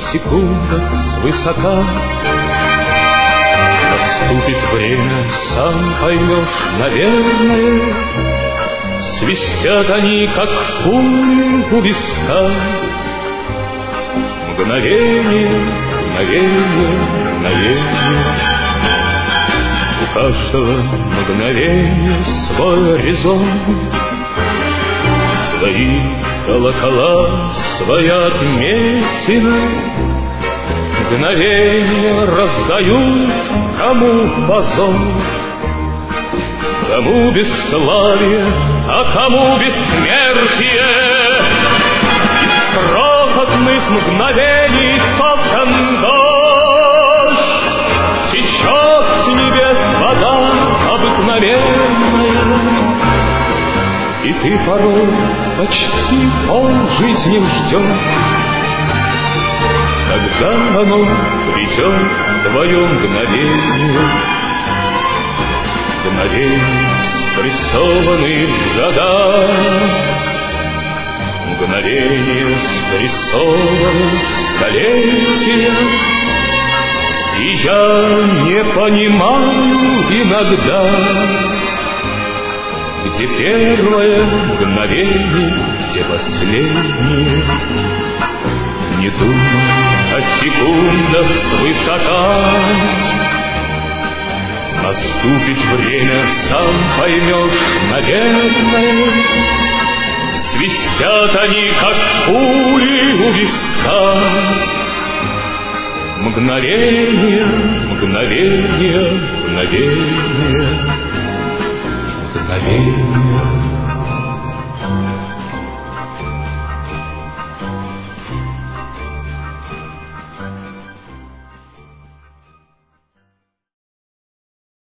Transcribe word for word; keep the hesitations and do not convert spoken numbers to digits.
секундах свысока. Наступит время, сам поймешь, наверное, свистят они, как пули у виска. Мгновение, мгновение, мгновение. У каждого мгновения свой резон, свои колокола, своя отметина. Мгновения раздают, кому позор, кому бесславие, а кому бессмертие. Из крохотных мгновений соткан дождь, течет с небес вода обыкновенная. И ты порой почти полжизни ждешь, когда оно придет, твое мгновение. Мгновение, спрессованные в года, мгновение, спрессованные в столетия. И я не понимаю иногда, где первое мгновение, где последнее. Не думай о секундах свысока. Наступит время, сам поймешь, наверное, свистят они, как пули у виска. Мгновение, мгновение, мгновение.